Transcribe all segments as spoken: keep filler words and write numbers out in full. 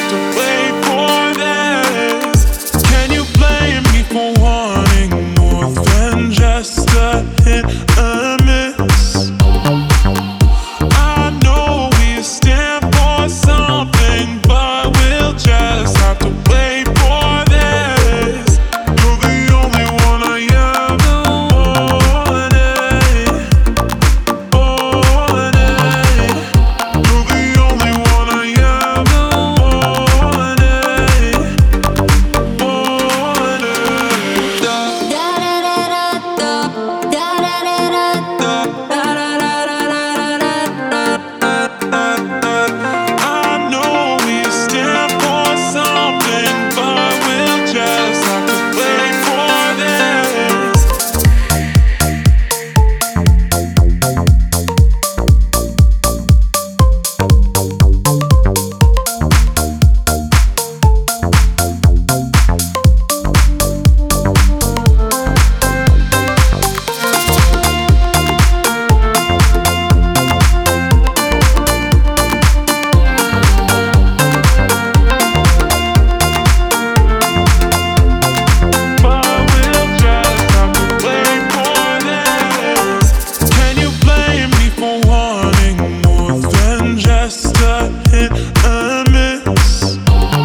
have to wait for this. Can you blame me for wanting more than just a hit and miss? I know we stand for something, but we'll just have to wait for this. You're the only one I ever wanted, wanted. You're the only one I ever wanted, wanted. Da da da da da da da da da I know we stand for something, but we'll just have to wait for this. But we'll just have to wait for this. Can you blame me for wanting more than just a hit and miss?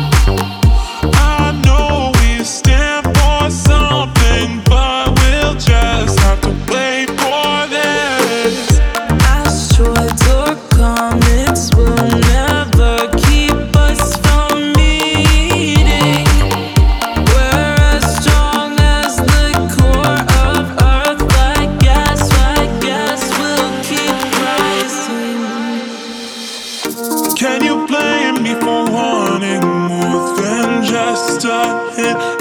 I know we stand for something, but we'll just have to wait for this. Asteroids or comets will never keep us from meeting. We're as strong as the core of Earth, like gas, like gas, we'll keep rising. Can you blame me for wanting more than just a hit